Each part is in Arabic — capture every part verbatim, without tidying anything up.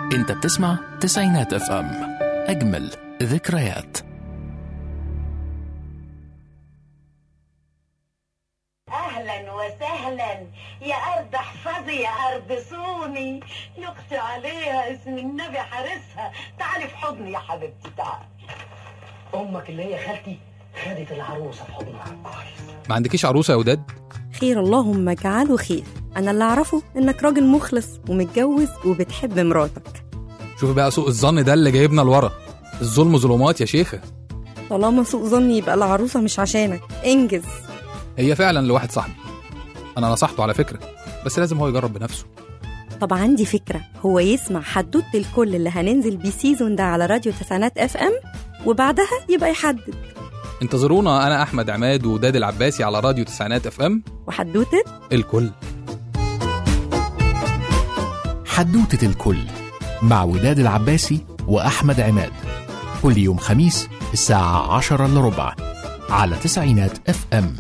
انت بتسمع تسعينات اف ام، اجمل ذكريات. اهلا وسهلا يا ارض احفظي يا ارض صوني، نقطي عليها اسم النبي حارسها. تعالي في حضني يا حبيبتي تعالي. امك اللي هي خالتي خدت العروسه في حضنها. ما عندكيش عروسه يا وداد؟ خير اللهم اجعله خير. انا اللي اعرفه انك راجل مخلص ومتجوز وبتحب مراتك. شوفي بقى سوء الظن ده اللي جايبنا لورا. الظلم ظلمات يا شيخه. طالما سوء ظني يبقى العروسه مش عشانك، انجز. هي فعلا لواحد صاحبي، انا نصحته على فكره، بس لازم هو يجرب بنفسه. طب عندي فكره، هو يسمع حدوته الكل اللي هننزل بيه سيزون ده على راديو تسعينات اف ام، وبعدها يبقى يحدد. انتظرونا، انا احمد عماد وداد العباسي على راديو تسعينات اف ام، وحدوته الكل. حدوتة الكل مع وداد العباسي وأحمد عماد، كل يوم خميس الساعة عشرة إلا ربع على تسعينات اف ام.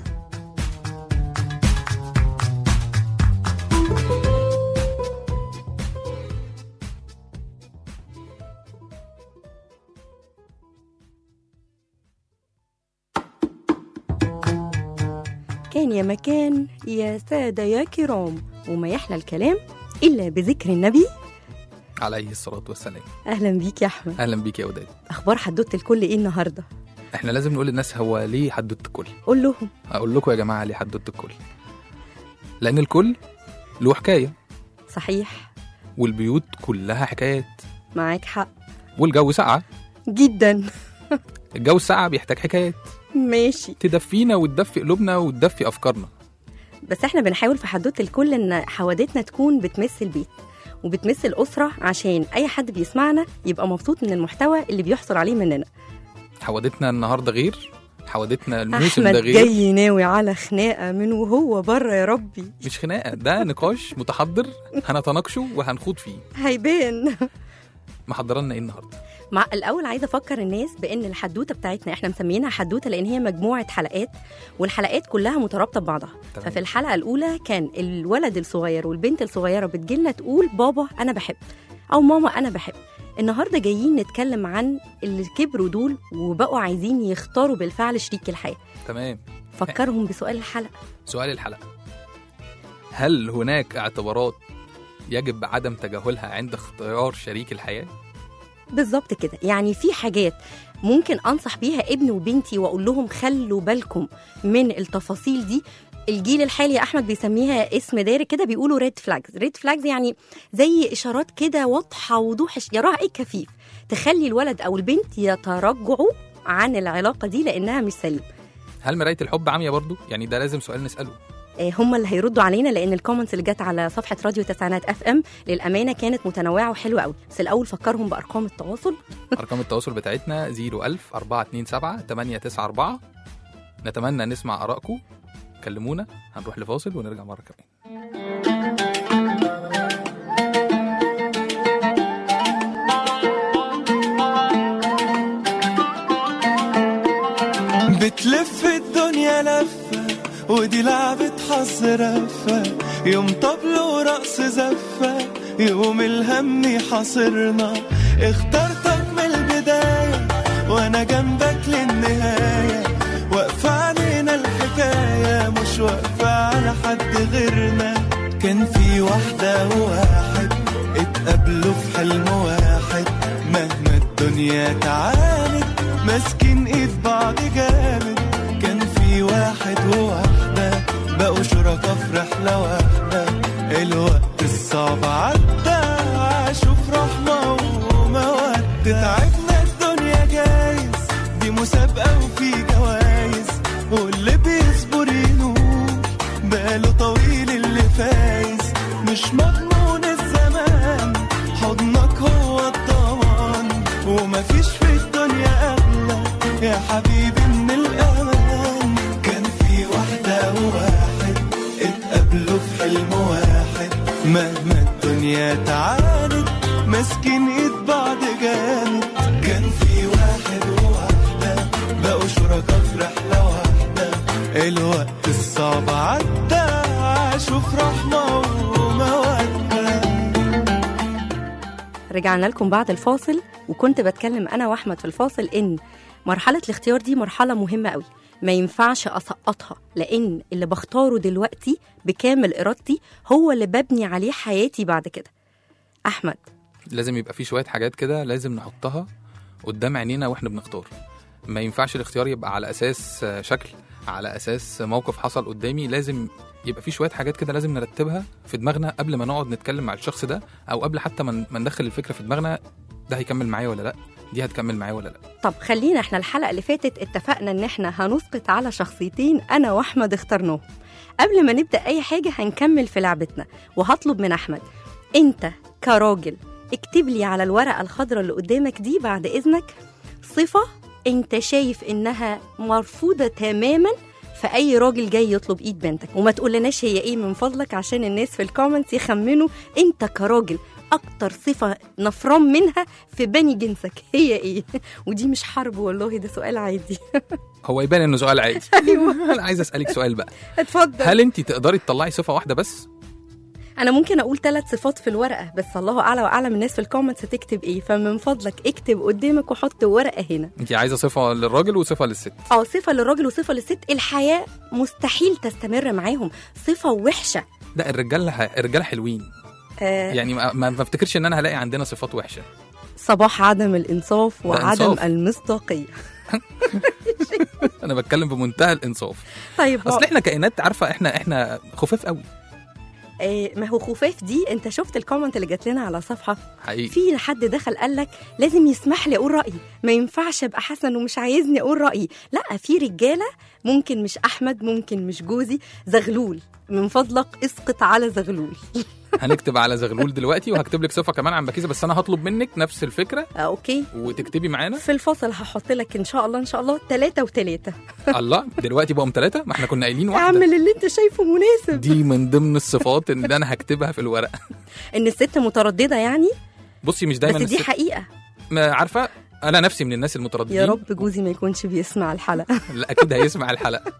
كان يا مكان يا سادة يا كرام، وما يحلى الكلام إلا بذكر النبي عليه الصلاة والسلام. أهلا بيك يا أحمد. أهلا بيك يا وداد. أخبار حدوتة الكل إيه النهاردة؟ احنا لازم نقول للناس هو ليه حدوتة الكل. قول لهم. أقول لكم يا جماعة ليه حدوتة الكل، لأن الكل له حكاية. صحيح. والبيوت كلها حكايات. معاك حق. والجو ساقعة جدا. الجو الساقعة بيحتاج حكايات ماشي، تدفينا وتدفي قلوبنا وتدفي أفكارنا. بس احنا بنحاول في حدوتة الكل إن حوادتنا تكون بتمس البيت وبتمس الأسرة، عشان أي حد بيسمعنا يبقى مبسوط من المحتوى اللي بيحصل عليه مننا. حوادتنا النهاردة غير، حوادتنا الموسم أحمد ده غير. جاي ناوي على خناقة من وهو بره يا ربي. مش خناقة، ده نقاش متحضر هنتناقشه وهنخوض فيه. هيبان. محضرنا ايه النهارده؟ مع الأول عايزة أفكر الناس بأن الحدوتة بتاعتنا احنا مسميينها حدوتة لأن هي مجموعة حلقات، والحلقات كلها مترابطة ببعضها. تمام. ففي الحلقة الأولى كان الولد الصغير والبنت الصغيرة بتجيلنا تقول بابا أنا بحب أو ماما أنا بحب. النهاردة جايين نتكلم عن اللي كبروا دول وبقوا عايزين يختاروا بالفعل شريك الحياة. تمام. فكرهم بسؤال الحلقة. سؤال الحلقة: هل هناك اعتبارات يجب عدم تجاهلها عند اختيار شريك الحياة؟ بالظبط كده، يعني في حاجات ممكن أنصح بيها ابني وبنتي وأقول لهم خلوا بالكم من التفاصيل دي. الجيل الحالي يا أحمد بيسميها اسم دارج كده، بيقولوا ريد فلاجز. ريد فلاجز يعني زي إشارات كده واضحة وضوح يراها أي كفيف تخلي الولد أو البنت يتراجعوا عن العلاقة دي لأنها مش سليم. هل مراية الحب عامية برضو؟ يعني ده لازم سؤال نسأله. هم اللي هيردوا علينا، لان الكومنتس اللي جت على صفحه راديو تسعينات اف ام للامانه كانت متنوعه وحلوه قوي. بس الاول فكرهم بارقام التواصل. ارقام التواصل بتاعتنا صفر ألف أربعة اتنين سبعة تمانية تسعة أربعة. نتمنى نسمع ارائكم، كلمونا. هنروح لفاصل ونرجع مره كمان. بتلف الدنيا لفة ودي لعبة حظ رفة، يوم طبل ورقص زفة، يوم الهم حاصرنا. اخترتك من البداية وانا جنبك للنهاية، واقفة علينا الحكاية مش واقفة على حد غيرنا. كان في واحدة وواحد اتقابلوا في حلم واحد، مهما الدنيا تعاند ماسكين ايد بعض جامد. كان في واحد وواحدة بقوا شركا في رحلة واحدة، الوقت الصعب عدى عاشوا في رحمة ومودة. تعبنا الدنيا جايز دي مسابقة وفي جوايز، واللي بيصبر ينول باله طويل اللي فايز. مش مضمون الزمان حضنك هو الضمان، ومفيش في الدنيا أغلى يا حبيبي من الأمان. كان في واحدة وواحد اتقابلوا في حلم واحد، مهما الدنيا تعاند ماسكين ايد بعض جامد. كان في واحد وواحدة بقوا شركا في رحلة واحدة، الوقت الصعب عدى عاشوا في رحمة ومودة. رجعنا لكم بعد الفاصل، وكنت بتكلم أنا وأحمد في الفاصل إن مرحلة الاختيار دي مرحلة مهمة قوي، ما ينفعش أسقطها، لأن اللي بختاره دلوقتي بكامل إرادتي هو اللي ببني عليه حياتي بعد كده. أحمد، لازم يبقى في شويه حاجات كده لازم نحطها قدام عينينا واحنا بنختار. ما ينفعش الاختيار يبقى على اساس شكل، على اساس موقف حصل قدامي. لازم يبقى في شويه حاجات كده لازم نرتبها في دماغنا قبل ما نقعد نتكلم مع الشخص ده، او قبل حتى ما ندخل الفكره في دماغنا، ده هيكمل معايا ولا لا، دي هتكمل معايا ولا لا. طب خلينا، احنا الحلقة اللي فاتت اتفقنا ان احنا هنسقط على شخصيتين انا واحمد اخترناهم. قبل ما نبدأ اي حاجة هنكمل في لعبتنا، وهطلب من احمد انت كراجل اكتب لي على الورقة الخضراء اللي قدامك دي بعد اذنك صفة انت شايف انها مرفوضة تماما في اي راجل جاي يطلب ايد بنتك، وما تقولناش هي ايه من فضلك، عشان الناس في الكومنتس يخمنوا انت كراجل اكتر صفة نفران منها في بني جنسك هي ايه. ودي مش حرب والله، ده سؤال عادي. هو يبان انه سؤال عادي. أيوة. انا عايز اسالك سؤال بقى، اتفضل. هل انت تقدري تطلعي صفه واحده بس؟ انا ممكن اقول ثلاث صفات في الورقه، بس الله اعلى واعلم الناس في الكومنتس تكتب ايه، فمن فضلك اكتب قدامك وحط ورقه هنا. انت عايزه صفه للراجل وصفه للست؟ اه، صفه للراجل وصفه للست. الحياه مستحيل تستمر معاهم صفه وحشه. لا، الرجاله الرجاله حلوين. آه يعني ما ما افتكرش ان انا هلاقي عندنا صفات وحشه. صباح عدم الانصاف وعدم إنصاف. المصداقيه. انا بتكلم بمنتهى الانصاف. طيب، اصل احنا كائنات، عارفه، احنا احنا خفاف قوي. آه ما هو خفاف دي، انت شفت الكومنت اللي جات لنا على صفحه حقيقي في حد دخل قال لك لازم يسمح لي اقول رايي، ما ينفعش ابقى حسن ومش عايزني اقول رايي. لا، في رجاله ممكن مش احمد، ممكن مش جوزي، زغلول، من فضلك اسقط على زغلول. هنكتب على زغلول دلوقتي، وهكتب لك صفه كمان عن بكيزه، بس انا هطلب منك نفس الفكره. آه اوكي، وتكتبي معانا في الفصل هحط لك ان شاء الله ان شاء الله ثلاثة وثلاثة. الله، دلوقتي بقوا ثلاثه، ما احنا كنا قايلين واحده. اعمل اللي انت شايفه مناسب. دي من ضمن الصفات اللي انا هكتبها في الورقه. ان الست متردده يعني. بصي، مش دايما بس دي الست... حقيقه. ما عارفه، انا نفسي من الناس المترددين. يا رب جوزي ما يكونش بيسمع الحلقه. لا، اكيد هيسمع الحلقه.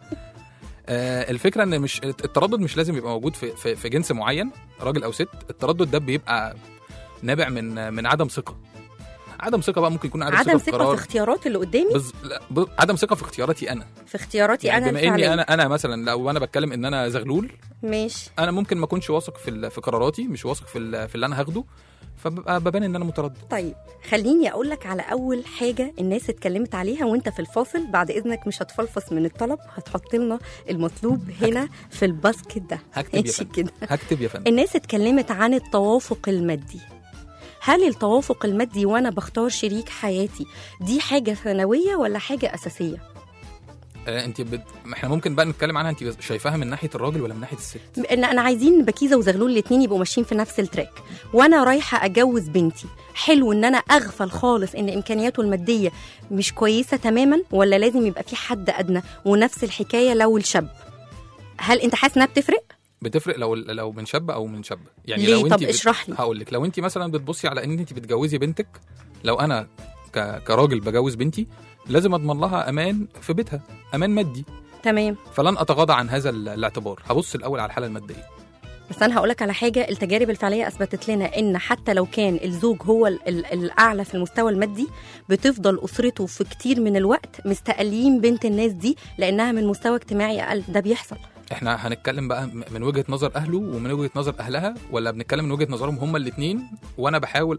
آه الفكره ان مش التردد مش لازم يبقى موجود في في, في جنس معين، راجل او ست. التردد ده بيبقى نابع من من عدم ثقه. عدم ثقه بقى ممكن يكون عدم, عدم ثقه في ثقه قرار. في اختيارات اللي قدامي. بز... لا، ب... عدم ثقه في اختياراتي انا. في اختياراتي يعني انا بما اني الفعلية. انا انا مثلا لو انا بتكلم ان انا زغلول، ماشي، انا ممكن ما اكونش واثق في ال... في قراراتي، مش واثق في ال... في اللي انا هاخده، فببقى ببان ان انا متردد. طيب خليني اقول لك على اول حاجه الناس اتكلمت عليها وانت في الفاصل. بعد اذنك مش هتفلفص من الطلب، هتحط لنا المطلوب هنا في الباسكت ده. هكتب يا ماشي فندم. كده. هكتب يا فندم. الناس اتكلمت عن التوافق المادي. هل التوافق المادي وانا بختار شريك حياتي دي حاجه ثانويه ولا حاجه اساسيه؟ آه انت بد... احنا ممكن بقى نتكلم عنها. انت شايفاها من ناحيه الراجل ولا من ناحيه الست؟ ان انا عايزين بكيزه وزغلول الاثنين يبقوا ماشيين في نفس التراك، وانا رايحه اجوز بنتي. حلو ان انا اغفل خالص ان امكانياته الماديه مش كويسه تماما، ولا لازم يبقى في حد ادنى؟ ونفس الحكايه لو الشاب. هل انت حاسس انها بتفرق؟ بتفرق لو لو من شاب او من شاب. يعني ليه؟ لو طب انت اشرح لي. هقول لك، لو انت مثلا بتبصي على ان انت بتجوزي بنتك، لو انا ك... كراجل بجوز بنتي لازم اضمن لها امان في بيتها، امان مادي. تمام. فلن اتغاضى عن هذا الاعتبار. هبص الاول على الحاله الماديه. بس انا هقولك على حاجه، التجارب الفعليه اثبتت لنا ان حتى لو كان الزوج هو ال- ال- الاعلى في المستوى المادي، بتفضل اسرته في كتير من الوقت مستقلين بنت الناس دي لانها من مستوى اجتماعي اقل. ده بيحصل. احنا هنتكلم بقى من وجهه نظر اهله ومن وجهه نظر اهلها، ولا بنتكلم من وجهه نظرهم هما الاثنين؟ وانا بحاول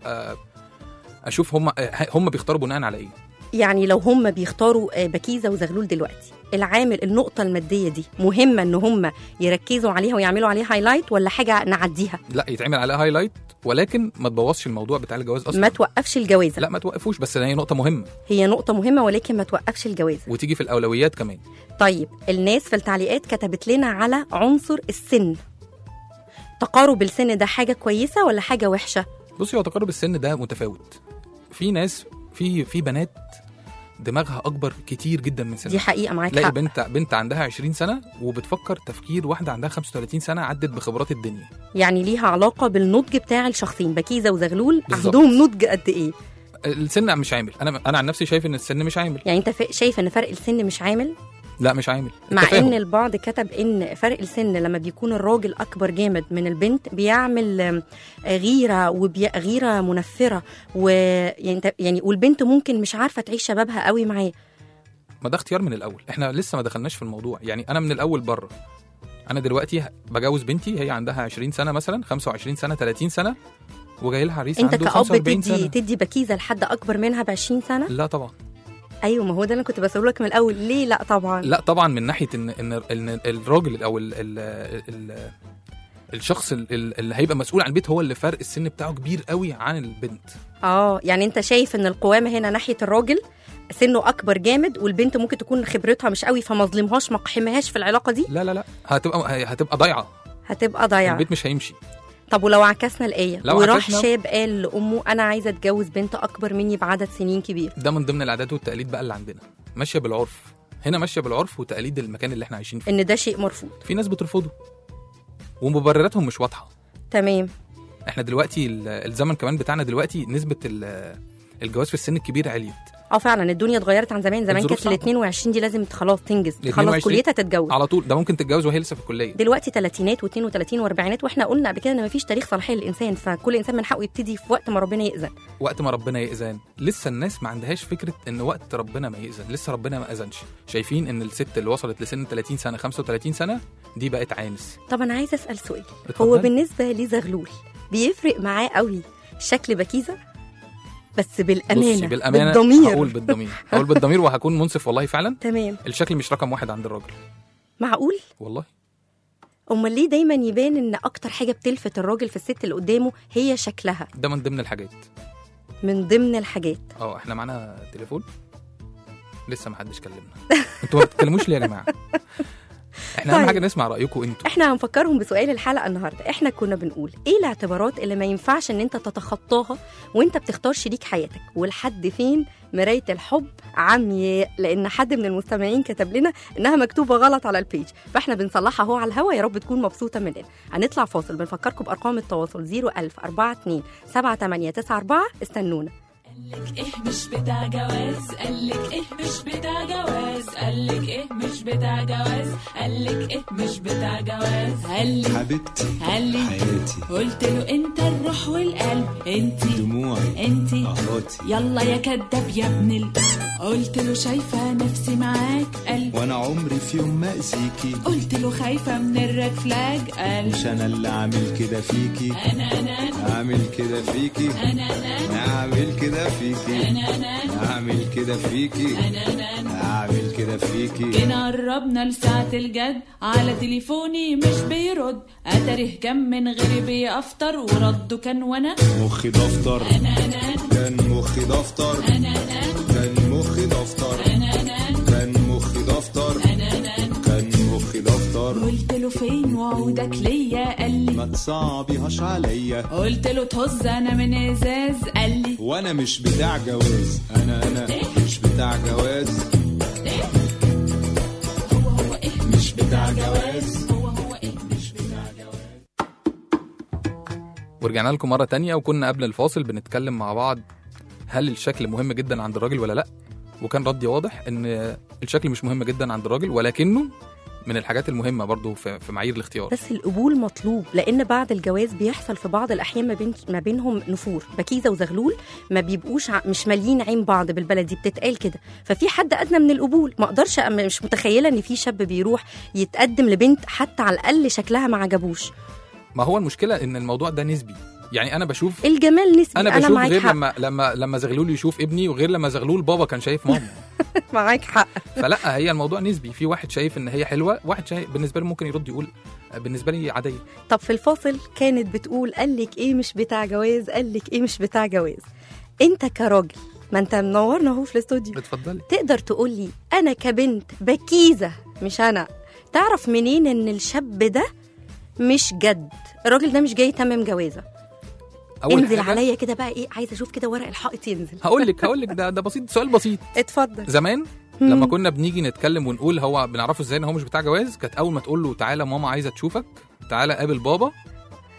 اشوف هما هما بيختاروا بناء على ايه. يعني لو هم بيختاروا بكيزه وزغلول دلوقتي، العامل النقطه الماديه دي مهمه ان هم يركزوا عليها ويعملوا عليها هايلايت، ولا حاجه نعديها؟ لا، يتعمل عليها هايلايت، ولكن ما تبوظش الموضوع بتاع الجواز اصلا. ما توقفش الجوازه. لا، ما توقفوش، بس هي نقطه مهمه. هي نقطه مهمه ولكن ما توقفش الجوازه، وتيجي في الاولويات كمان. طيب الناس في التعليقات كتبت لنا على عنصر السن. تقارب السن ده حاجه كويسه ولا حاجه وحشه؟ بصي، هو تقارب السن ده متفاوت. في ناس في في بنات دماغها اكبر كتير جدا من سنها. دي حقيقه، معاك تلاقي حق. بنت بنت عندها عشرين سنه وبتفكر تفكير واحده عندها خمسة وثلاثين سنه عدت بخبرات الدنيا. يعني ليها علاقه بالنضج بتاع الشخصين. بكيزه وزغلول بالزبط. عندهم نضج قد ايه؟ السن مش عامل. انا انا عن نفسي شايف ان السن مش عامل. يعني انت شايف ان فرق السن مش عامل؟ لا مش عامل مع التفاهم. ان البعض كتب ان فرق السن لما بيكون الراجل اكبر جامد من البنت بيعمل آم، غيره وغيره منفره ويعني يعني والبنت ممكن مش عارفه تعيش شبابها قوي معاه. ما ده اختيار من الاول، احنا لسه ما دخلناش في الموضوع. يعني انا من الاول بره، انا دلوقتي بجوز بنتي هي عندها عشرين سنه مثلا، خمسة وعشرين سنه، ثلاثين سنه، وجاي لها عريس انت عنده كأب خمسة وأربعين تدي سنه. تدي بكيزه لحد اكبر منها ب عشرين سنه؟ لا طبعا. ايوه ما هو ده اللي كنت بسأله لك من الاول، ليه لا طبعا؟ لا طبعا من ناحيه ان ان ان الراجل او ال ال ال الشخص ال- ال- اللي هيبقى مسؤول عن البيت هو اللي فرق السن بتاعه كبير قوي عن البنت. اه يعني انت شايف ان القوامه هنا ناحيه الراجل سنه اكبر جامد، والبنت ممكن تكون خبرتها مش قوي فما ظلمهاش ما قحمهاش في العلاقه دي. لا لا لا هتبقى هتبقى ضايعه، هتبقى ضايعه. البيت مش هيمشي. طب ولو عكسنا الايه لو وراح عكسنا- شاب قال لامه انا عايزه اتجوز بنت اكبر مني بعدد سنين كبير، ده من ضمن العادات والتقاليد بقى اللي عندنا، ماشيه بالعرف هنا، ماشيه بالعرف وتقاليد المكان اللي احنا عايشين فيه. ان ده شيء مرفوض. في ناس بترفضه ومبرراتهم مش واضحه. تمام. احنا دلوقتي ال- الزمن كمان بتاعنا دلوقتي نسبه ال- الجواز في السن الكبير عليت. اه فعلا الدنيا اتغيرت عن زمان. زمان الظروف كانت ال صعبة. اتنين وعشرين دي لازم خلاص تنجز ال تخلص اتنين وعشرين كليتها تتجوز على طول، ده ممكن تتجوز وهي لسه في الكليه. دلوقتي تلاتينات واثنين وثلاثين واربعينات، واحنا قلنا قبل كده ان مفيش تاريخ صلاحيه للانسان، فكل انسان من حقه يبتدي في وقت ما ربنا يأذن. وقت ما ربنا يأذن. لسه الناس ما عندهاش فكره ان وقت ربنا ما يأذن، لسه ربنا ما اذنش. شايفين ان الست اللي وصلت لسن ثلاثين سنه خمسة وثلاثين سنه دي بقت عانس. طب انا عايزه اسال سؤال، اتفضل. هو بالنسبه لزغلول بيفرق معاه قوي شكل بكيزه؟ بس بالامانه بصي بالامانه بالضمير. هقول بالضمير هقول بالضمير وهكون منصف والله فعلا. تمام. الشكل مش رقم واحد عند الراجل معقول؟ والله. امال ليه دايما يبان ان اكتر حاجه بتلفت الراجل في الست اللي قدامه هي شكلها؟ ده من ضمن الحاجات. من ضمن الحاجات. اه احنا معانا تليفون لسه ما حدش كلمنا. انتوا ما بتتكلموش ليه يا جماعه؟ احنا اهم طيب. حاجه نسمع رايكم انتوا. احنا هنفكرهم بسؤال الحلقه النهارده. احنا كنا بنقول ايه الاعتبارات اللي ما ينفعش ان انت تتخطاها وانت بتختار شريك حياتك، ولحد فين مرايه الحب عمياء؟ لان حد من المستمعين كتب لنا انها مكتوبه غلط على البيج، فاحنا بنصلحها اهو على الهوا، يا رب تكون مبسوطه مننا. هنطلع فاصل، بنفكركم بارقام التواصل صفر ألف أربعة اتنين سبعة تمانية تسعة أربعة. استنونا. قالك ايه مش بتاع جواز، قالك ايه مش بتاع جواز، قالك ايه مش بتاع جواز، قالك ايه مش بتاع جواز. قالي حبيبتي قالي حياتي قلت له انت الروح والقلب، انتي دموعي انتي قهراتي يلا يا كداب يا ابن ال... قلت له شايفه نفسي معاك، قال وانا عمري في يوم ما اذيكي، قلت له خايفه من الريد فلاج، قال مش انا اللي عامل كده فيكي، انا انا عامل كده فيكي، انا انا عامل كده فيكي، انا انا عامل كده فيكي، انا انا عامل كده فيكي. جينا قربنا لساعة الجد، على تليفوني مش بيرد، اتاره كان من غيري بيفطر، ورده كان وانا مخي دفتر انا انا كان مخي دفتر انا انا كان مخي دفتر انا انا كان مخي دفتر انا انا كان مخي دفتر. قلت له فين وعودك ليا، قال لي ما تصعبيهاش عليا، قلت له طز انا من ازاز، قال لي وانا مش بتاع جواز، انا انا مش بتاع جواز، هو هو ايه مش بتاع جواز. هو هو ايه مش بتاع جواز. ورجعنا لكم مره تانية، وكنا قبل الفاصل بنتكلم مع بعض هل الشكل مهم جدا عند الراجل ولا لا، وكان ردي واضح ان الشكل مش مهم جدا عند الراجل، ولكنه من الحاجات المهمه برضو في في معايير الاختيار. بس القبول مطلوب، لان بعد الجواز بيحصل في بعض الاحيان ما بين ما بينهم نفور. بكيزه وزغلول ما بيبقوش ع... مش مالين عين بعض، بالبلدي بتتقال كده، ففي حد ادنى من القبول. ما اقدرش أم- مش متخيله ان في شاب بيروح يتقدم لبنت حتى على الاقل شكلها ما عجبوش. ما هو المشكله ان الموضوع ده نسبي. يعني انا بشوف الجمال نسبي. انا انا بشوف معاك غير حق. لما لما لما زغلول يشوف ابني، وغير لما زغلول بابا كان شايف ماما. معاك حق. فلا هي الموضوع نسبي، في واحد شايف ان هي حلوه، واحد شايف بالنسبه له ممكن يرد يقول بالنسبه لي عاديه. طب في الفاصل كانت بتقول قال لك ايه مش بتاع جواز، قال لك ايه مش بتاع جواز. انت كراجل، ما انت منورنا اهو في الاستوديو، اتفضلي. تقدر تقول لي انا كبنت بكيزه مش انا، تعرف منين ان الشاب ده مش جد، الراجل ده مش جاي يتمم جوازه؟ اول انزل حاجة عليا كده بقى، ايه عايزه اشوف كده ورق الحائط ينزل. هقول لك هقول لك ده ده بسيط، سؤال بسيط. اتفضل. زمان لما كنا بنيجي نتكلم ونقول هو بنعرفه ازاي ان هو مش بتاع جواز، كانت اول ما تقول له تعالى ماما عايزه تشوفك، تعالى قابل بابا،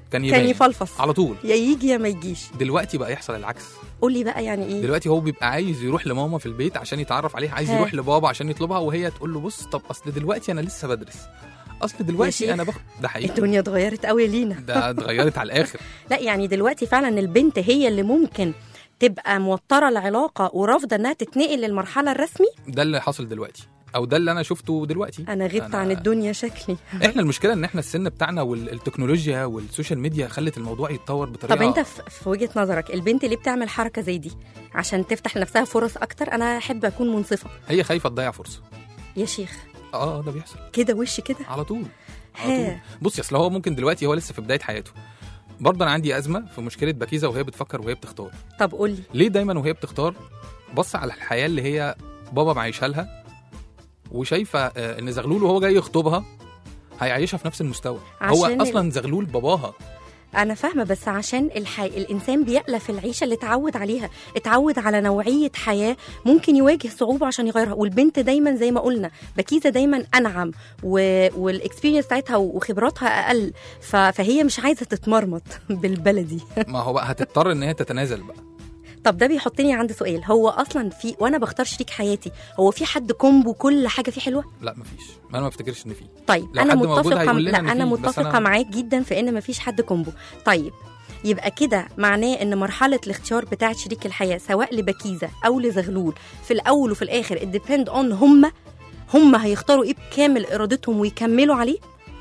كان يبان كان يفلفص على طول. يا يجي يا ما يجيش. دلوقتي بقى يحصل العكس. قول لي بقى يعني ايه؟ دلوقتي هو بيبقى عايز يروح لماما في البيت عشان يتعرف عليها، عايز ها. يروح لبابا عشان يطلبها، وهي تقول له بص طب اصل دلوقتي انا لسه بدرس، اصل يا دلوقتي شيخ. انا باخد. ده حقيقي، الدنيا اتغيرت قوي لينا. ده اتغيرت على الاخر. لا يعني دلوقتي فعلا البنت هي اللي ممكن تبقى موتره العلاقه ورافضه انها تتنقل للمرحله الرسمي. ده اللي حاصل دلوقتي، او ده اللي انا شفته دلوقتي. انا غبت عن الدنيا شكلي. احنا المشكله ان احنا السن بتاعنا والتكنولوجيا والسوشيال ميديا خلت الموضوع يتطور بطريقه. طب انت في في وجهه نظرك البنت اللي بتعمل حركه زي دي عشان تفتح لنفسها فرص اكتر، انا احب اكون منصفه. هي خايفه تضيع فرصه. يا شيخ اه ده بيحصل كده وش كده. على طول على طول. ها. بصي اصل هو ممكن دلوقتي هو لسه في بدايه حياته. برضه انا عندي ازمه في مشكله بكيزه وهي بتفكر وهي بتختار. طب قول لي ليه دايما وهي بتختار بص على الحياه اللي هي بابا معيشها لها، وشايفه آه، ان زغلول وهو جاي يخطبها هيعيشها في نفس المستوى. هو عشان اصلا زغلول باباها. انا فاهمه، بس عشان الحي... الانسان بيألف العيشه اللي اتعود عليها، اتعود على نوعيه حياه ممكن يواجه صعوبه عشان يغيرها. والبنت دايما زي ما قلنا بكيزه دايما انعم و... والاكسبيرينس بتاعتها وخبراتها اقل، ف... فهي مش عايزه تتمرمط بالبلدي. ما هو بقى هتضطر ان هي تتنازل بقى. طب ده بيحطني عند سؤال، هو اصلا في وانا بختار شريك حياتي هو في حد كومبو كل حاجه فيه حلوه؟ لا مفيش، ما انا ما افتكرش ان فيه. طيب لو انا حد موجود متفقه هيقول لنا لا إن انا فيه، بس متفقه أنا- معاك جدا في ان مفيش حد كومبو. طيب يبقى كده معناه ان مرحله الاختيار بتاعه شريك الحياه سواء لبكيزه او لزغلول في الاول وفي الاخر الديبند اون هم هم هيختاروا ايه بكامل ارادتهم ويكملوا عليه.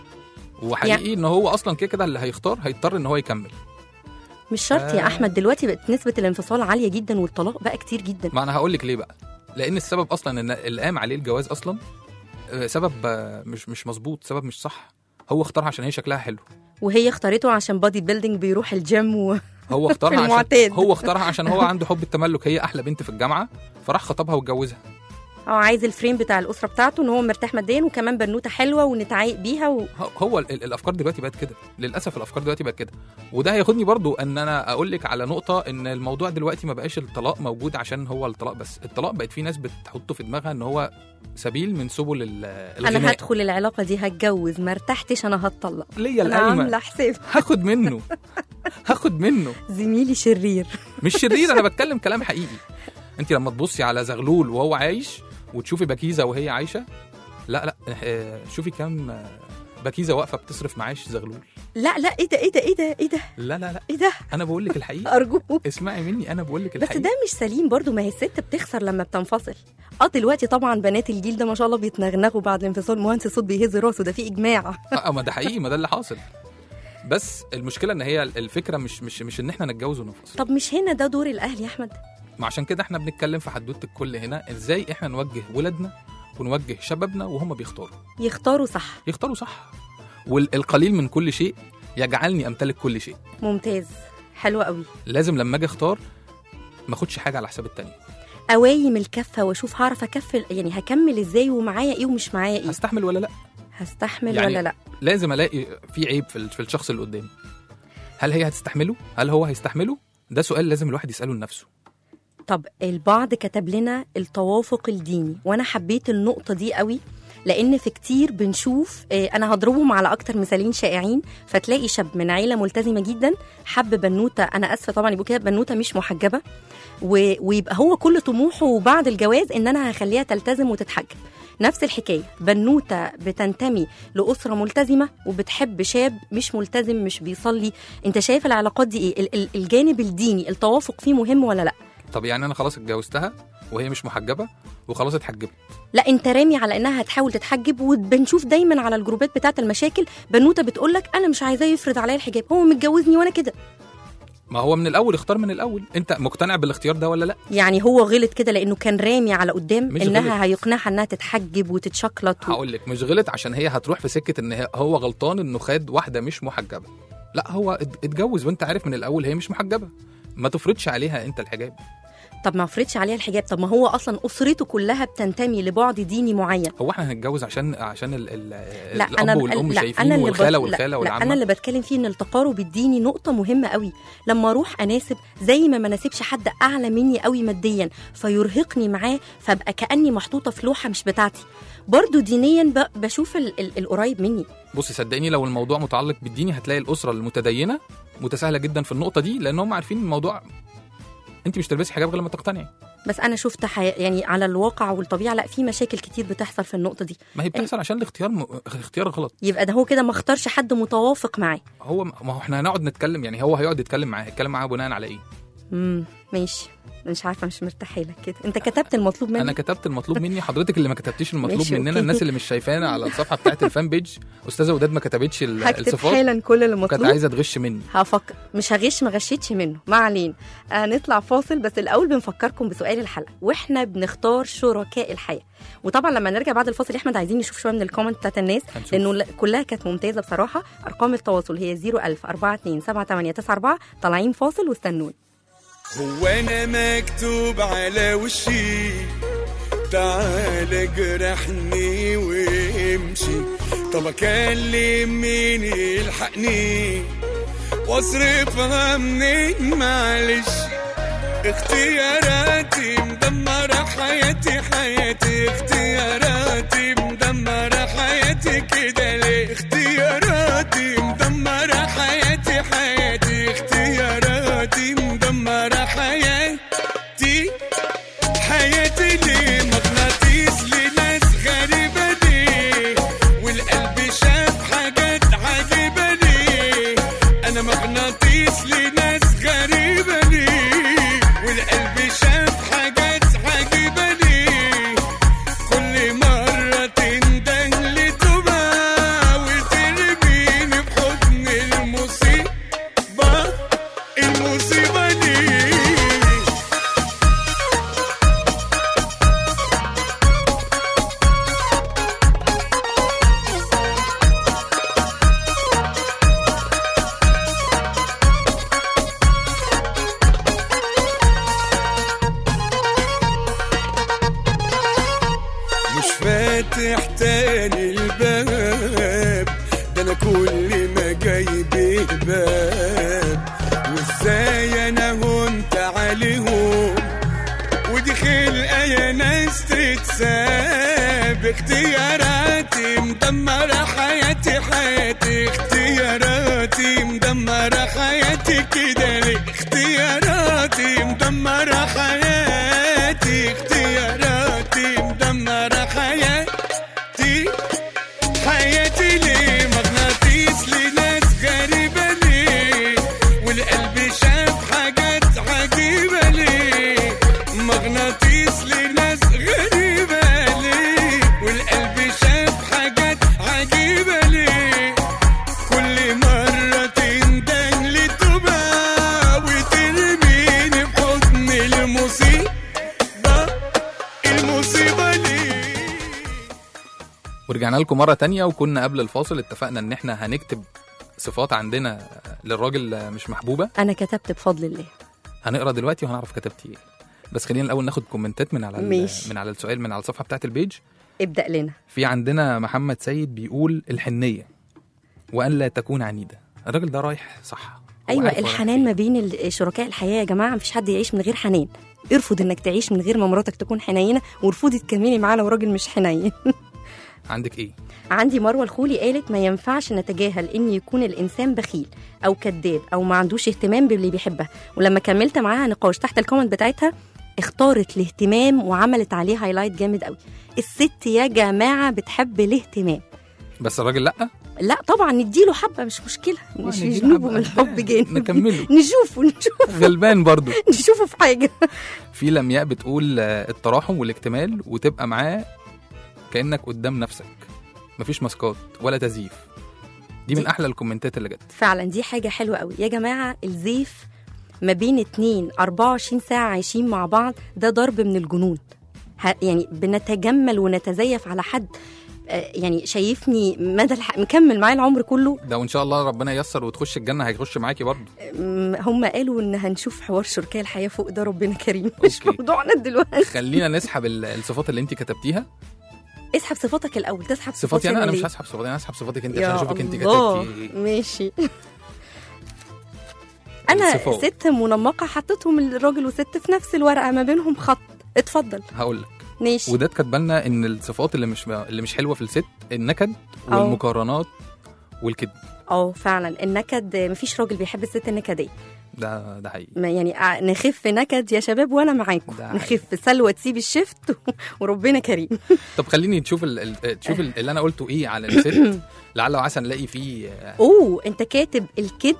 وحقيقي يعني- ان هو اصلا كده كده اللي هيختار هيضطر ان هو يكمل. مش شرط يا آه. احمد، دلوقتي بقت نسبه الانفصال عاليه جدا والطلاق بقى كتير جدا. ما انا هقول لك ليه بقى. لان السبب اصلا ان اللي قام عليه الجواز اصلا آه، سبب آه، مش مش مظبوط، سبب مش صح. هو اختارها عشان هي شكلها حلو. وهي اختارته عشان بادي بيلدينج بيروح الجيم و... هو اختارها عشان المعتاد. هو اختارها عشان هو عنده حب التملك، هي احلى بنت في الجامعه فراح خطبها واتجوزها. اه عايز الفريم بتاع الاسره بتاعته ان هو مرتاح ماديا وكمان بنوته حلوه ونتعايق بيها و... هو- هو ال- الافكار دلوقتي بقت كده، للاسف الافكار دلوقتي بقت كده. وده هياخدني برضو ان انا اقول لك على نقطه، ان الموضوع دلوقتي ما بقاش الطلاق موجود عشان هو الطلاق بس. الطلاق بقت في ناس بتحطه في دماغها ان هو سبيل من سبل ال- الغناء. انا هدخل العلاقه دي هتجوز ما ارتحتش انا هتطلق، ليا انا القايمه عامله حساب هاخد منه هاخد منه. زميلي شرير. مش شرير، انا بتكلم كلام حقيقي. انت لما تبصي على زغلول وهو عايش وتشوفي بكيزه وهي عايشه، لا لا آه، شوفي كام آه، بكيزه واقفه بتصرف معاش زغلول. لا لا ايه ده ايه ده ايه ده ايه ده لا لا لا ايه ده انا بقول لك الحقيقه. ارجوك. اسمعي مني، انا بقول لك بس الحقيقه. ده مش سليم برضو، ما هي الست بتخسر لما بتنفصل. اه دلوقتي طبعا بنات الجيل ده ما شاء الله بيتنغنغوا بعد الانفصال، مهندس الصوت بيهز راسه، ده في اجماع. اه ما ده حقيقي، ما ده اللي حاصل. بس المشكله ان هي الفكره مش مش مش ان احنا نتجوز وننفصل. طب مش هنا ده دور الاهل يا احمد؟ ما عشان كده احنا بنتكلم في حدوته الكل هنا، ازاي احنا نوجه ولادنا ونوجه شبابنا وهم بيختاروا يختاروا صح. يختاروا صح. والقليل من كل شيء يجعلني امتلك كل شيء. ممتاز، حلو قوي. لازم لما اجي اختار ما اخدش حاجه على حساب التانية. اوايم الكفه واشوف هعرف اكفل، يعني هكمل ازاي ومعايا ايه ومش معايا ايه، هستحمل ولا لا. هستحمل يعني ولا لا. لازم الاقي في عيب في ال- في الشخص اللي قدامي. هل هي هتستحمله؟ هل هو هيستحمله؟ ده سؤال لازم الواحد يساله لنفسه. طب البعض كتب لنا التوافق الديني، وانا حبيت النقطه دي قوي، لان في كتير بنشوف آه، انا هضربهم على اكتر مثالين شائعين. فتلاقي شاب من عيله ملتزمه جدا حب بنوته، انا اسفه طبعا يبقى كده بنوته مش محجبه، و... ويبقى هو كل طموحه بعد الجواز ان انا هخليها تلتزم وتتحجب. نفس الحكايه بنوته بتنتمي لاسره ملتزمه وبتحب شاب مش ملتزم مش بيصلي. انت شايف العلاقات دي ايه؟ ال- ال- الجانب الديني التوافق فيه مهم ولا لا؟ طب يعني انا خلاص اتجوزتها وهي مش محجبه وخلاص اتحجبت. لا انت رامي على انها هتحاول تتحجب، وبنشوف دايما على الجروبات بتاعه المشاكل بنوته بتقولك انا مش عايزاه يفرض عليا الحجاب، هو متجوزني وانا كده. ما هو من الاول اختار من الاول. انت مقتنع بالاختيار ده ولا لا؟ يعني هو غلط كده لانه كان رامي على قدام مش انها غلط. هيقنعها انها تتحجب وتتشكلط و... هقول لك مش غلط، عشان هي هتروح في سكه ان هي- هو غلطان انه خد واحده مش محجبه. لا هو ات- اتجوز وانت عارف من الاول هي مش محجبه، ما تفرضش عليها انت الحجاب. طب ما فرضش عليها الحجاب، طب ما هو اصلا اسرته كلها بتنتمي لبعد ديني معين. هو احنا هنتجوز عشان عشان ال ال لا الاب انا والام لا شايفين انا اللي والخاله بت- والخاله لا, لا والعمه. انا اللي بتكلم فيه ان التقارب الديني نقطه مهمه قوي. لما اروح اناسب زي ما ما ناسبش حد اعلى مني قوي ماديا فيرهقني معاه، فابقى كاني محطوطه في لوحه مش بتاعتي. برضو دينيا ب- بشوف ال- ال- القريب مني. بصي صدقيني لو الموضوع متعلق بالديني هتلاقي الاسره المتدينه متساهله جدا في النقطه دي، لان هم عارفين الموضوع انت مش تلبسي حجاب غير لما تقتنعي. بس انا شفت حي... يعني على الواقع والطبيعه لا، في مشاكل كتير بتحصل في النقطه دي. ما هي بتحصل عشان الاختيار م... اختيار غلط. يبقى ده هو كده ما اختارش حد متوافق معاه. هو ما هو احنا هنقعد نتكلم، يعني هو هيقعد يتكلم معاه، هيتكلم معاه بناء على ايه؟ امم ماشي، مش عارفه، مش مرتاحه لك كده. انت كتبت المطلوب منك. انا كتبت المطلوب مني، حضرتك اللي ما كتبتيش المطلوب ماشي، مننا. أوكي. الناس اللي مش شايفانا على الصفحه بتاعت الفان بيج، استاذه وداد ما كتبتش ال- هكتب الصفات، حالا كل اللي كانت مطلوب. عايزه تغش مني. هفكر، مش هغش، ما غشيتش منه، ما علينا. هنطلع فاصل، بس الاول بنفكركم بسؤال الحلقه واحنا بنختار شركاء الحياه. وطبعا لما نرجع بعد الفاصل يا احمد عايزين نشوف شويه من الكومنت بتاعت الناس، هنشوف. لانه ل- كلها كانت ممتازه بصراحه. ارقام التواصل هي صفر ألف أربعة اتنين سبعة تمانية تسعة أربعة. طالعين فاصل واستنوني. هو انا مكتوب على وشي تعال جرحني وامشي، طب اكلم مين يلحقني واصرفها منين؟ معلش اختياراتي مدمرة حياتي، حياتي اختياراتي مدمرة حياتي كده ليه؟ اختياراتي مدمرة حياتي، حياتي اختياراتي مدمرة حياتي، حياتي ليه؟ مغناطيس لناس غريبة ليه؟ والقلب شاف حاجات عجيبة ليه؟ أنا مغناطيس لناس غريبة ليه؟ والقلب شاف حاجات عجيبة ليه؟ كل مرة تندن لتوبة وترميني في حضن المصيبة، المصيبة ليه؟ مش فاتح تاني الباب، ده انا كل ما جايب باب، وازاي انا هنت عليهم ودي خلقه يا ناس تتساب، اختياراتي مدمره حياتي، حياتي اختياراتي مدمره حياتي كده ليه؟ اختياراتي مدمره حياتي، اختياراتي مدمره حياتي، حياتي ليه؟ مغناطيس لناس غريبه ليه؟ والقلب شاف حاجات عجيبه ليه؟ مغناطيس لناس غريبه ليه؟ والقلب شاف حاجات عجيبه ليه؟ كل مره تندن لتوبه وترميني في حضن المصيبه، المصيبه ليه؟ ورجعنا لكم مرة تانية، وكنا قبل الفاصل اتفقنا ان احنا هنكتب صفات عندنا للراجل مش محبوبة. انا كتبت بفضل الله. هنقرا دلوقتي وهنعرف كتبتي ايه، بس خلينا الاول ناخد كومنتات من على ال- ماشي. من على السؤال من على الصفحة بتاعت البيج. ابدأ لنا. في عندنا محمد سيد بيقول الحنية وأن لا تكون عنيدة. الراجل ده رايح صح. هو ايوه، عارف هو رايح الحنان فين. ما بين ال- شركاء الحياه يا جماعه، مفيش حد يعيش من غير حنان. ارفض انك تعيش من غير ما مراتك تكون حنينه، وارفضي تكملي معاه لو راجل مش حنين. عندك ايه؟ عندي مروه الخولي قالت ما ينفعش نتجاهل ان يكون الانسان بخيل او كذاب او ما عندوش اهتمام باللي بيحبها. ولما كملت معاها نقاش تحت الكومنت بتاعتها اختارت الاهتمام وعملت عليه هايلايت جامد قوي. الست يا جماعه بتحب الاهتمام. بس الراجل لأ. لا طبعا نديله حبه، مش مشكله، مش نديله نجنبه حبة. من الحب جانب. نكمله. نشوفه نشوفه غلبان برضو. نشوفه في حاجه. في لمياء بتقول آه، التراحم والاكتمال، وتبقى معاه كأنك قدام نفسك، مفيش ماسكات ولا تزييف. دي من دي- احلى الكومنتات اللي جت. فعلا دي حاجة حلوة قوي يا جماعة. الزيف ما بين اتنين أربعة وعشرين ساعة عايشين مع بعض ده ضرب من الجنون. ه- يعني بنتجمل ونتزيف على حد آه، يعني شايفني مدى الح... مكمل معايا العمر كله. ده وان شاء الله ربنا ييسر وتخش الجنه هيخش معاكي برضه. م- هم قالوا ان هنشوف حوار شركاء الحياة فوق ده، ربنا كريم، مش أوكي. موضوعنا دلوقتي. خلينا نسحب ال- الصفات اللي انت كتبتيها. اسحب صفاتك الاول. تسحب صفاتي انا انا مش ليه؟ هسحب صفاتي، انا هسحب صفاتك انت عشان يا اشوفك انت الله. كتبتي ايه. ماشي. انا الصفات. ست منمقة، حطيتهم الراجل وست في نفس الورقة ما بينهم خط. اتفضل. هقول لك ماشي. وده كاتبه لنا ان الصفات اللي مش اللي مش حلوه في الست النكد أو. والمقارنات والكذب. اه فعلا النكد، مفيش راجل بيحب الست النكديه. ده ده حقيقي. ما يعني ع- نخف نكد يا شباب وانا معاكم، ده نخف سلوى تسيب الشفت وربنا كريم. طب خليني نشوف ال... ال- تشوف ال- اللي انا قلته ايه على الست، لعل وعسى نلاقي فيه. اوه انت كاتب الكذب،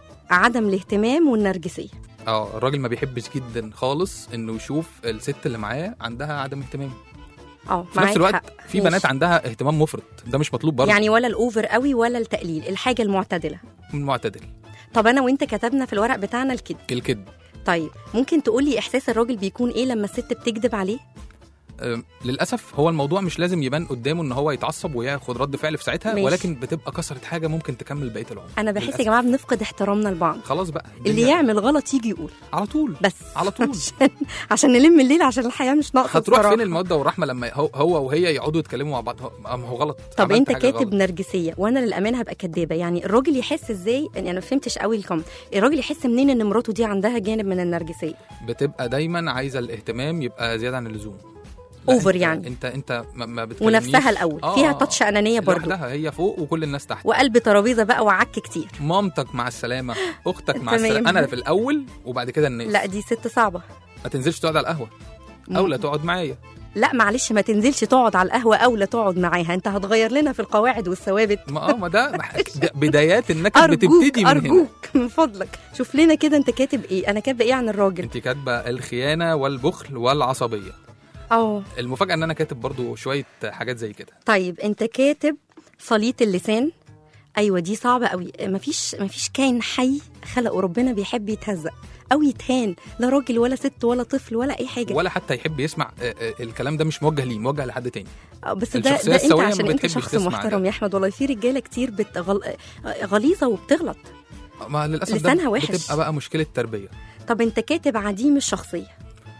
عدم الاهتمام والنرجسيه. اه الراجل ما بيحبش جدا خالص انه يشوف الست اللي معاه عندها عدم اهتمام. اه في نفس الوقت في ماشي. بنات عندها اهتمام مفرط، ده مش مطلوب برضه. يعني ولا الاوفر قوي ولا التقليل، الحاجه المعتدله. معتدل. طب انا وانت كتبنا في الورق بتاعنا الكذب. الكذب. طيب ممكن تقولي احساس الراجل بيكون ايه لما الست بتكذب عليه؟ أم، للاسف هو الموضوع مش لازم يبان قدامه ان هو يتعصب وياخد رد فعل في ساعتها، ماشي. ولكن بتبقى كسرت حاجه ممكن تكمل بقيه العمر. انا بحس للأسف. يا جماعه بنفقد احترامنا لبعض. خلاص بقى اللي الدنيا يعمل غلط يجي يقول على طول بس على طول. عشان عشان نلم الليل، عشان الحياه مش ناقصه. هتروح بصراحة. فين الموده والرحمه لما هو, هو وهي يقعدوا يتكلموا مع بعض؟ هو, ما هو غلط. طب عملت انت حاجة كاتب غلط. نرجسيه وانا للامانه هبقى كدابه، يعني الراجل يحس ازاي؟ يعني انا ما فهمتش قوي الكومنت. الراجل يحس منين ان مراته دي عندها جانب من النرجسيه؟ بتبقى دايما عايزه الاهتمام يبقى زياده عن اللزوم. لا، أوفر انت يعني. انت انت ما, ما بتكلمنيش. ونفسها الاول آه، فيها تاتش انانيه برضو، لوحدها هي فوق وكل الناس تحت. وقلب ترابيزه بقى وعك كتير. مامتك مع السلامه، اختك مع تمام. السلامه، انا في الاول وبعد كده الناس. لا دي ست صعبه. ما تنزلش تقعد على القهوه او لا تقعد معايا. لا معلش، ما تنزلش تقعد على القهوه او لا تقعد معاها، انت هتغير لنا في القواعد والثوابت. ما اه ما ده ده بدايات النكد ارجوك بتبتدي من هنا. ارجوك من فضلك شوف لنا كده انت كاتب ايه. انا كاتبه ايه عن الراجل؟ انت كاتبه الخيانه والبخل والعصبيه. اه المفاجاه ان انا كاتب برضو شويه حاجات زي كده. طيب انت كاتب صليط اللسان. ايوه دي صعبه قوي. مفيش مفيش كائن حي خلقه ربنا بيحب يتهزق او يتهان، لا راجل ولا ست ولا طفل ولا اي حاجه. ولا حتى يحب يسمع. آه، آه، الكلام ده مش موجه ليه، موجه لحد تاني. آه، بس ده الشخصية ده انت السوية ما عشان انت بتحبش شخص تسمع محترم ده. يا احمد، والله في رجاله كتير بتغل... آه، غليظه وبتغلط. ما للاسف لسانها ده وحش. بتبقى بقى مشكله تربيه. طب انت كاتب عديم الشخصيه.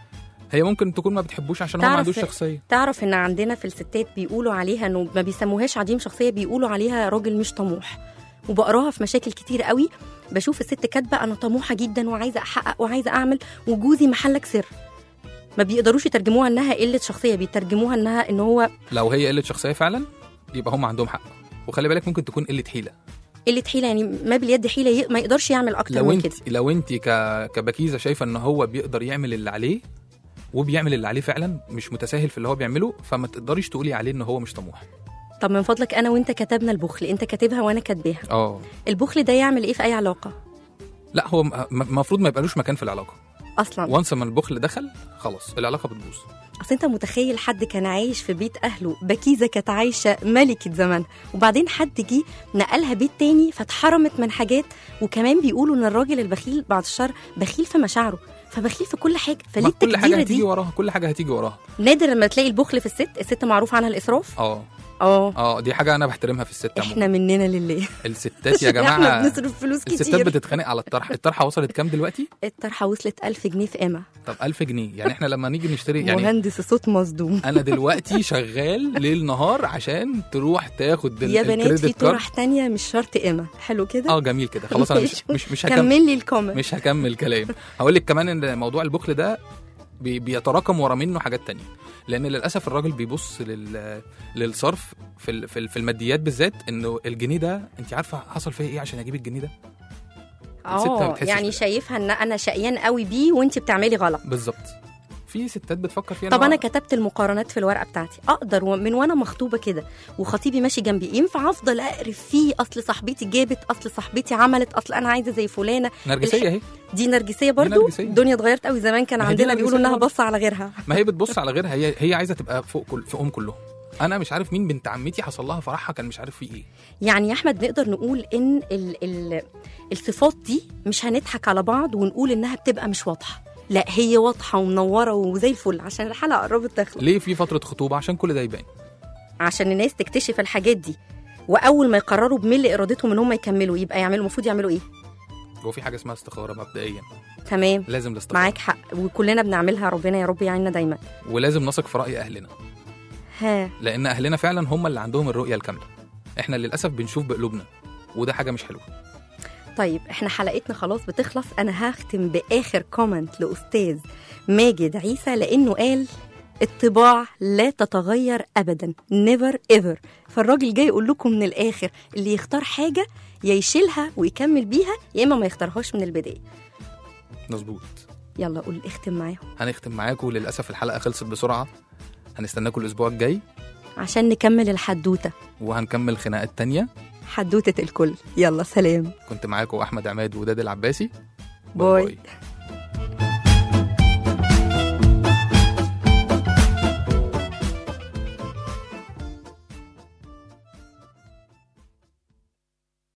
هي ممكن تكون ما بتحبوش عشان هو ما تعرف- عندوش شخصيه. تعرف ان عندنا في الستات بيقولوا عليها انه ما بيسموهاش عديم شخصيه، بيقولوا عليها راجل مش طموح. وبقراها في مشاكل كتير قوي، بشوف الست كاتبه انا طموحه جدا وعايزه احقق وعايزه اعمل وجوزي محلك سر. ما بيقدروش يترجموها انها قله شخصيه، بيترجموها انها ان هو لو هي قله شخصيه فعلا يبقى هم عندهم حق، وخلي بالك ممكن تكون قله حيله. قله حيله، يعني ما باليد حيله ي- ما يقدرش يعمل اكتر لو من انت كده. لو انت ك... كبكيزه شايفه ان هو بيقدر يعمل اللي عليه وبيعمل اللي عليه فعلا، مش متساهل في اللي هو بيعمله، فما تقدريش تقولي عليه ان هو مش طموح. طب من فضلك انا وانت كتبنا البخل، انت كاتبها وانا كاتباها. اه البخل ده يعمل ايه في اي علاقه لا هو المفروض ما يبقالوش مكان في العلاقه. اصلا؟ وانس ما البخل دخل خلاص العلاقه بتبوظ. اصل انت متخيل حد كان عايش في بيت اهله، بكيزه كانت عايشه ملكه زمان، وبعدين حد جه نقلها بيت تاني فاتحرمت من حاجات. وكمان بيقولوا ان الراجل البخيل بعد الشر بخيل في مشاعره، فبخيل في كل حاجه، فليه ما كل حاجه التكديره هتيجي دي؟ وراها، كل حاجه هتيجي وراها. نادر لما تلاقي البخل في الست. الست معروف عنها الاسراف. اه اه اه دي حاجه انا بحترمها في الست عموما. احنا مننا لله. الستات يا احنا جماعه بنصرف فلوس الستات كتير. بتتخانق على الطرح. الطرحه وصلت كام دلوقتي؟ الطرحه وصلت ألف جنيه في قيمه. طب ألف جنيه، يعني احنا لما نيجي نشتري يعني مهندس صوت مصدوم. انا دلوقتي شغال ليل نهار عشان تروح تاخد ال- يا بنات في الكريدت كارد. طرح تانية مش شرط قيمه. حلو كده. اه جميل كده خلاص. انا مش مش مش هكمل كمل لي الكومنت. مش هكمل كلام. هقول لك كمان ان موضوع البخل ده بي- بيتراكم ورا منه حاجات تانية، لان للاسف الراجل بيبص لل... للصرف في ال- في ال- في الماديات بالذات، انه الجنيه ده انت عارفه حصل فيا ايه عشان اجيب الجنيه ده. الست ما اه بتحسش يعني بده. شايفها ان انا شقيان قوي بيه وانت بتعملي غلط. بالظبط. في ستات بتفكر فيها. طب إن هو- انا كتبت المقارنات في الورقه بتاعتي، اقدر و- من وانا مخطوبه كده وخطيبي ماشي جنبي ينفع افضل اقرف فيه؟ اصل صاحبتي جابت، اصل صاحبتي عملت، اصل انا عايزه زي فلانه. نرجسيه اهي. دي نرجسيه برضو. نرجسية. الدنيا اتغيرت قوي. زمان كان ما هي دي عندنا بيقولوا نرجسية انها برضو. بص على غيرها. ما هي بتبص على غيرها، هي هي عايزه تبقى فوق كل فوقهم كلهم. انا مش عارف مين بنت عمتي حصل لها فرحها كان مش عارف فيه ايه. يعني يا احمد نقدر نقول ان ال ال الصفات دي مش هنضحك على بعض ونقول انها بتبقى مش واضحه، لا هي واضحه ومنوره وزي الفل عشان الحلقه قربت تخلص، ليه في فتره خطوبه؟ عشان كل ده يبان. عشان الناس تكتشف الحاجات دي، واول ما يقرروا بملء ارادتهم ان هم يكملوا يبقى يعملوا المفروض يعملوا ايه؟ هو في حاجه اسمها استخاره مبدئيا. تمام. لازم الاستخاره. معاك حق وكلنا بنعملها، ربنا يا رب يعيننا دايما. ولازم نثق في راي اهلنا، ها لان اهلنا فعلا هم اللي عندهم الرؤيه الكامله. احنا للاسف بنشوف بقلوبنا وده حاجه مش حلوه. طيب احنا حلقتنا خلاص بتخلص. انا هختم باخر كومنت لاستاذ ماجد عيسى، لانه قال الطباع لا تتغير ابدا never ever. فالراجل جاي يقول لكم من الاخر اللي يختار حاجه يا يشيلها ويكمل بيها يا اما ما يختارهاش من البدايه. مظبوط. يلا قول اختم معاهم. هنختم معاكم، للاسف الحلقه خلصت بسرعه، هنستناكم الاسبوع الجاي عشان نكمل الحدوته، وهنكمل خناقات تانية، حدوته الكل. يلا سلام. كنت معاكم احمد عماد وداد العباسي. باي, باي.